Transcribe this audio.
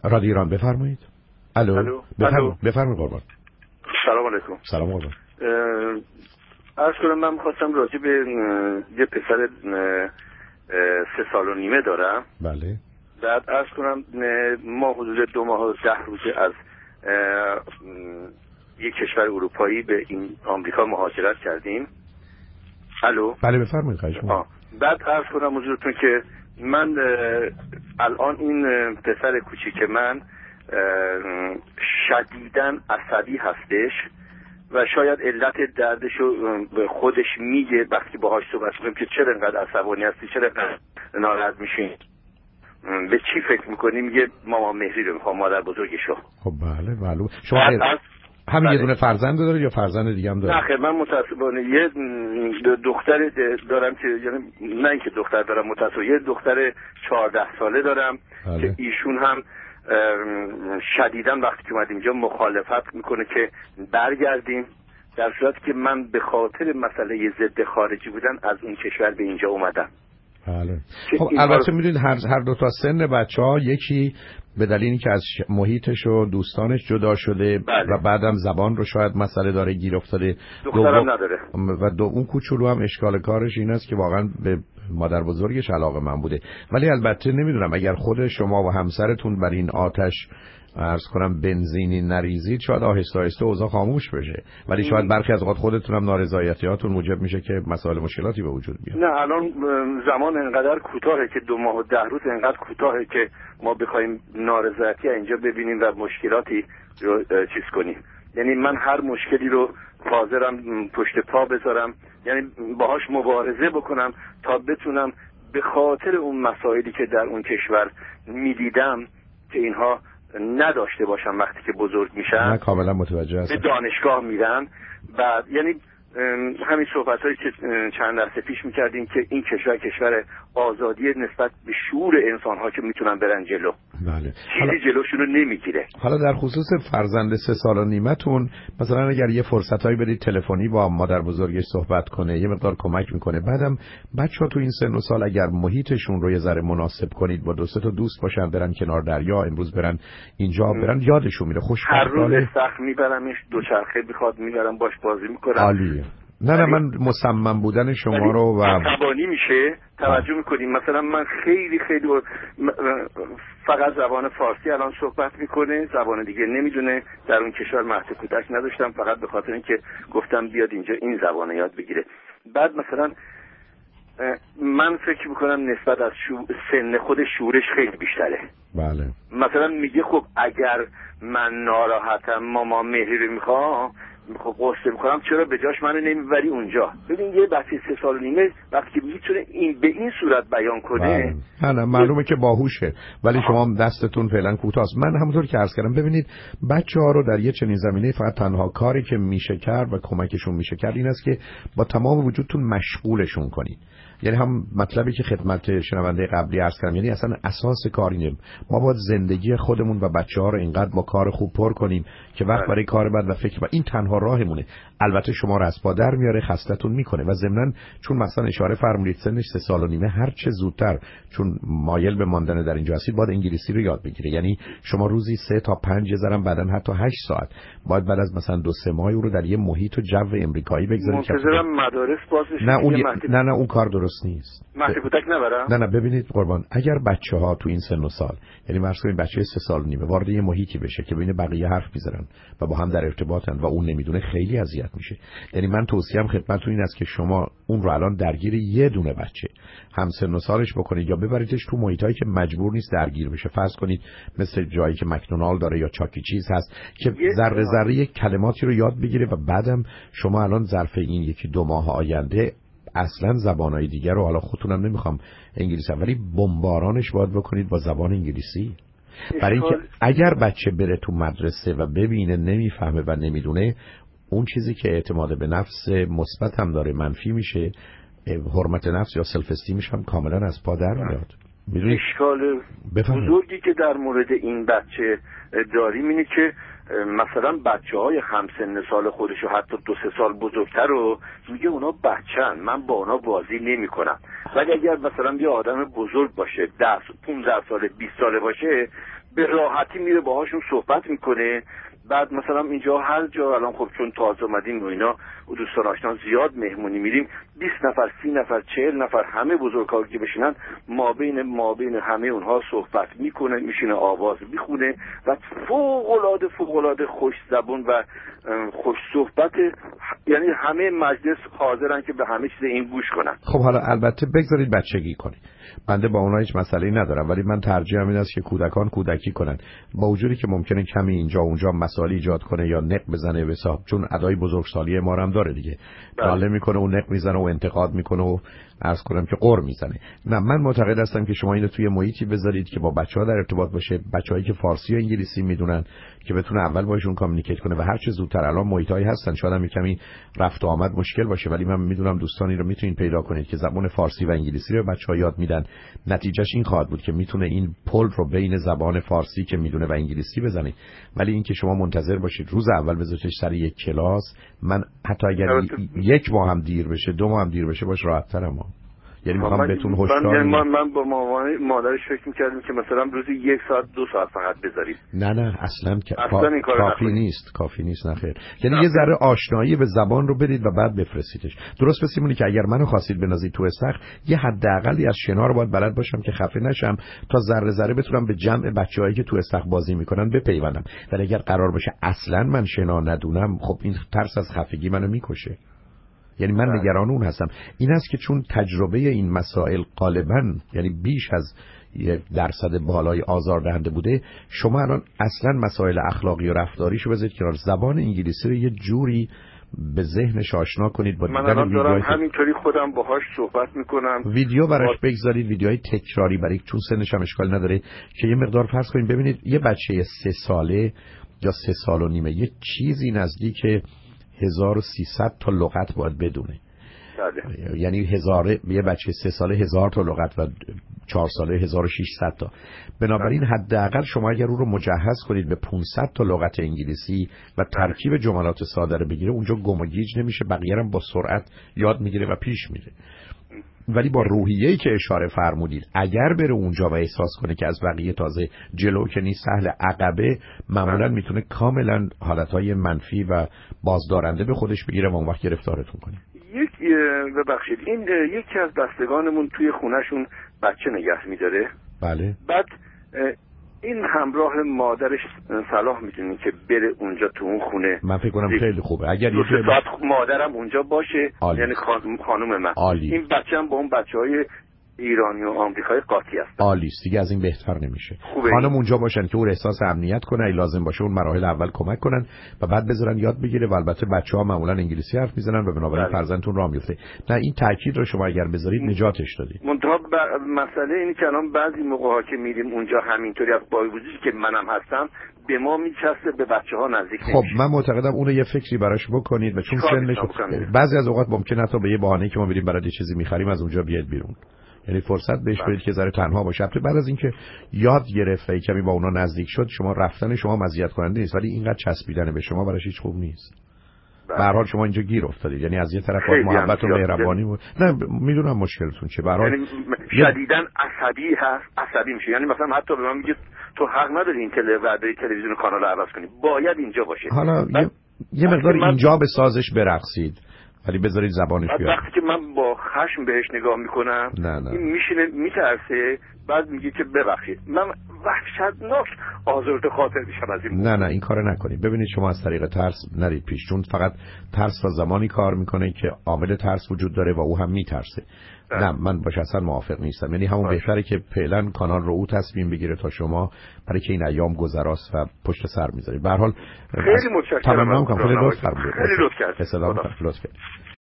رادیو ایران بفرمایید. الو بفرمایید قربان. سلام علیکم. سلام قربان. عرض کنم من می‌خواستم راجع به یه پسر 3 سال و نیمه دارم. بله. بعد عرض کنم ما حدود 2 ماه و 10 روزه از یک کشور اروپایی به این آمریکا مهاجرت کردیم. الو. بله بفرمایید خواهش می‌کنم. بعد عرض کنم حضورتون که من الان این پسر کوچیک من شدیداً عصبی هستش و شاید علت دردشو به خودش میگه وقتی باهاش صحبت می‌کنیم که چرا انقدر عصبانی هستی، چرا انقدر ناراحت میشین، به چی فکر می‌کنی؟ میگه ماما مهری رو می‌خوام، مادر بزرگشو. خب بله معلوم. شما همین یه دونه فرزند دارید یا فرزند دیگه هم دارید؟ نه خیر، من متأسفانه یه دختر دارم که یعنی نه اینکه دختر دارم، متأسفانه یه دختر 14 ساله دارم که ایشون هم شدیداً وقتی که اومدیم اینجا مخالفت میکنه که برگردیم، در صورتی که من به خاطر مسئله ضد خارجی بودن از اون کشور به اینجا اومدم. بله. خب البته میدونید هر دو تا سن بچه‌ها، یکی به دلیل اینکه از محیطش و دوستانش جدا شده و بعدم زبان رو شاید مسئله داره گیر افتاده، دخترم نداره و اون کوچولو هم اشکال کارش این است که واقعا به مادر بزرگش علاقه من بوده. ولی البته نمیدونم اگر خود شما و همسرتون بر این آتش عرض کنم بنزینی نریزید شاید آهسته آهسته اوضاع خاموش بشه، ولی شاید برخی از اوقات خودتون هم نارضایتیاتون موجب میشه که مسائل مشکلاتی به وجود بیاد. نه الان زمان انقدر کوتاهه که 2 ماه و 10 روز انقدر کوتاهه که ما بخوایم نارضایتی اینجا ببینیم و مشکلاتی رو چیز کنیم. یعنی من هر مشکلی رو حاضرم پشت پا بذارم، یعنی باهاش مبارزه بکنم تا بتونم به خاطر اون مسائلی که در اون کشور میدیدم که اینها نداشته باشم وقتی که بزرگ میشن. من کاملا متوجه هستم. به دانشگاه میرن و یعنی همین صحبت‌هایی که چند لحظه پیش می‌کردیم که این کشور آزادی نسبت به شعور انسان‌ها که میتونن برن جلو. بله. چیزی جلوشون رو نمیگیره. حالا در خصوص فرزند 3 سال و نیمه‌تون مثلا اگر یه فرصتایی بدید تلفنی با مادر بزرگش صحبت کنه یه مقدار کمک میکنه. بعدم بچه‌ها تو این سن و سال اگر محیطشون رو یه ذره مناسب کنید، با 2 تا دوست باشن، برن کنار دریا، امروز برن اینجا، برن یادشون میره. هر روز استخر میبرمش، دوچرخه میخواد میبرم باش بازی میکنم. عالیه. نه من مصمم بودن شما رو و عصبانی میشه. توجه میکنیم مثلا من خیلی فقط زبان فارسی الان صحبت میکنه، زبان دیگه نمیدونه. در اون کشور مهد کودک نداشتم فقط به خاطر اینکه گفتم بیاد اینجا این زبان یاد بگیره. بعد مثلا من فکر میکنم نسبت از سن خود شعورش خیلی بیشتره. بله. مثلا میگه خب اگر من ناراحتم ماما مهری رو میخوام، خب قصه میکنم چرا به جاش منو نمیبری اونجا. ببین یه بچه 3 سال و نیمه وقتی میتونه این به این صورت بیان کنه. نه معلومه که باهوشه، ولی شما دستتون فعلا کوتاست. من همونطور که عرض کردم ببینید بچه‌ها رو در یه چنین زمینه فقط تنها کاری که میشه کرد و کمکشون میشه کرد این است که با تمام وجودتون مشغولشون کنید. یعنی هم مطلبی که خدمت شنونده قبلی عرض کردم، یعنی اصلا اساس کار اینه ما باید زندگی خودمون و بچه‌ها رو اینقدر با کار خوب پر کنیم که وقت برای کار بعد و فکر این تنها راهمونه. البته شما رو از پا در میاره، خستتون میکنه و ضمناً چون مثلا اشاره فرمودید سنش 3 سال و نیمه، هر چه زودتر چون مایل به ماندن در اینجا هستید باید انگلیسی رو یاد بگیره. یعنی شما روزی 3 تا 5 زرم بعدن حتی 8 ساعت باید بعد از مثلا 2-3 ماه او رو در یه محیط و جو امریکایی بگذارید. منتظرم مدارس باز بشه. نه اون کار درست نیست. مهد کودک نبرم. نه ببینید قربان، اگر بچه‌ها تو این سن و سال، یعنی فرض کنید بچه 3 سال و نیمه وارد یه محیطی بشه که بین بقیه حرف میزنن و با هم در ارتباطن و اون نمیدونه، خیلی اذیت میشه. یعنی من توصیه‌ام خدمتتون این است که شما اون رو الان درگیر یه دونه بچه هم سن و سالش بکنید یا ببریدش تو محیطایی که مجبور نیست درگیر بشه. فرض کنید مثل جایی که مکدونالد داره یا چاکی چیز هست که ذره ذره کلماتی رو یاد بگیره و بعدم شما الان ظرف این 1-2 ماه آینده اصلا زبانهای دیگر رو، حالا خودتونم نمیخوام انگلیسی ولی بمبارانش باید بکنید با زبان انگلیسی. برای اینکه اگر بچه بره تو مدرسه و ببینه نمیفهمه و نمیدونه، اون چیزی که اعتماد به نفس مثبت هم داره منفی میشه، حرمت نفس یا سلف استیمش هم کاملا از پا در میاد. اشکال بزرگی که در مورد این بچه داریم اینه که مثلا بچه‌های همسن سال خودشو حتی 2-3 سال بزرگتر رو میگه اونا بچه‌ن، من با اونا بازی نمی‌کنم. ولی اگر مثلا یه آدم بزرگ باشه 10-15 ساله 20 ساله باشه به راحتی میره باهاشون صحبت میکنه. بعد مثلا اینجا هر جا الان خب چون تازه اومدیم و اینا و دوستان آشنا زیاد مهمونی میریم، 20 نفر 30 نفر 40 نفر همه بزرگا که بشینن ما بین همه اونها صحبت میکنه، میشینه آواز میخونه و فوق العاده خوش زبون و خوش صحبت، یعنی همه مجلس حاضرن که به همه چیز این گوش کنن. خب حالا البته بگذارید بچگی کنید، بنده با اونها هیچ مسئله‌ای ندارم، ولی من ترجیحم این است که کودکان کودکی کنن، با وجودی که ممکنه کمی اینجا اونجا مسائل ایجاد کنه یا نق بزنه به حساب، چون ادای بزرگسالی ما هم داره دیگه، بله میکنه و نق میزنه و انتقاد میکنه و عرض کنم که قر میزنه. نه، من معتقد هستم که شما اینو توی محیطی بذارید که با بچه‌ها در ارتباط باشه، بچه‌هایی که فارسی و انگلیسی میدونن که بتونه اول باشون کامیونیکیت کنه و هر چه زودتر. الان محیطایی هستن شاید هم کمی رفت و آمد مشکل باشه، ولی من میدونم دوستانی رو میتونید پیدا کنید که زبان فارسی و انگلیسی رو بچه‌ها یاد میدن. نتیجهش این خواهد بود که میتونه این پل رو بین زبان فارسی که میدونه و انگلیسی بزنه. ولی اینکه شما منتظر باشید روز اول بذارید سر یک کلاس، من حتی اگر یک ماه هم دیر بشه 2 ماه هم دیر بشه باش راحت‌ترم. یعنی میخوام بهتون هشدار بدم. من با مادرش فکر می‌کردم که مثلا روزی 1 ساعت 2 ساعت فقط بذارید. نه اصلا این کافی نیست نخیر. یعنی یه ذره آشنایی به زبان رو بدید و بعد بفرستیدش. درست مثل که اگر منو خواستید بنازید تو استخر، یه حداقلی از شنا رو باید بلد باشم که خفه نشم تا ذره بتونم به جمع بچه‌هایی که تو استخر بازی میکنن بپیوندم. ولی اگر قرار باشه اصلا من شنا ندونم، خب این ترس از خفگی منو میکشه. یعنی من نگران اون هستم. این است که چون تجربه این مسائل غالباً یعنی بیش از 1% بالای آزاردهنده بوده، شما الان اصلا مسائل اخلاقی و رفتاریشو بذارید کنار، زبان انگلیسی رو یه جوری به ذهنش آشنا کنید با من الان دارم همینطوری خودم باهاش صحبت میکنم، ویدیو براش بگذارید، ویدیوهای تکراری برای چون سنش هم اشکال نداره که یه مقدار فرض کنید ببینید یه بچه 3 ساله یا 3 سال و نیمه یه چیزی نزدیک 1300 تا لغت باید بدونه. یعنی یه بچه 3 ساله 1000 تا لغت و 4 ساله 1600 تا. بنابراین حداقل شما اگر او رو مجهز کنید به 500 تا لغت انگلیسی و ترکیب جملات ساده رو بگیره، اونجا گم و گیج نمیشه، بقیه هم با سرعت یاد میگیره و پیش میره. ولی با روحیه‌ای که اشاره فرمودید، اگر بره اونجا و احساس کنه که از بقیه تازه جلو که نیست، سهل عقبه، معمولا میتونه کاملا حالتهای منفی و بازدارنده به خودش بگیره و اون وقت گرفتارتون کنه. ببخشید این یکی از بستگانمون توی خونهشون بچه نگه میداره. بله. بعد این همراه مادرش صلاح میدونین که بره اونجا تو اون خونه. من فکر کنم خیلی خوبه اگر یه ساعت مادرم اونجا باشه. یعنی خانم من این بچه هم با اون بچهای ایرانی و آمریکایی قاطی است. عالی است، دیگه از این بهتر نمیشه. خانم اونجا باشن که اون احساس امنیت کنه، اگه لازم باشه اون مراحل اول کمک کنن و بعد بذارن یاد بگیره. و البته بچه‌ها معمولا انگلیسی حرف میزنن و بنابراین فرزندتون راه میفته. نه این تاکید رو شما اگر بذارید نجاتش دادید. منتها مسئله اینه که الان بعضی موقع‌ها که میریم اونجا همینطوری از با وجودی که منم هستم به ما میچسته، به بچه‌ها نزدیک نمیشه. خب من معتقدم اونو یه فکری براش بکنید و چون سنش بعضی از اوقات ممکنه حتی به یه بهانه‌ای که ما میریم برای چیزی می‌خریم از اونجا بیاد بیرون. یعنی فرصت بهش بدید که ذره تنها باشه. بعد از اینکه یاد گرفت و کمی با اونا نزدیک شد، شما رفتن شما مزیت کننده نیست، ولی اینقدر چسبیدن به شما براش هیچ خوب نیست. به هر حال شما اینجا گیر افتادید، یعنی از یه طرف محبت و مهربانی بود. نه میدونم مشکلتون چیه. به هر حال یعنی شدیداً عصبی میشه. یعنی مثلا حتی به من میگه تو حق نداری این تلویزیون کانال عوض کنی، باید اینجا باشه. حالا یه مقدار اینجا به سازش برقصید، ولی بذارید زبانش بیاد. وقتی که من با خشم بهش نگاه میکنم این میشینه میترسه، بعد میگه که ببخشید. من وحشتناک آزرده خاطر میشم از این. نه این کارو نکنید. ببینید شما از طریق ترس نرید پیش، چون فقط ترس تا زمانی کار میکنه که عامل ترس وجود داره و او هم میترسه. نه من باش اصلا موافق نیستم. یعنی همون بهتره که فعلا کانال رو او تصمیم بگیره تا شما، برای که این ایام گذراست و پشت سر میذارید. به هر حال خیلی متشکرم. خیلی لطف کردید. خیلی لطف کردید. لطف کردید.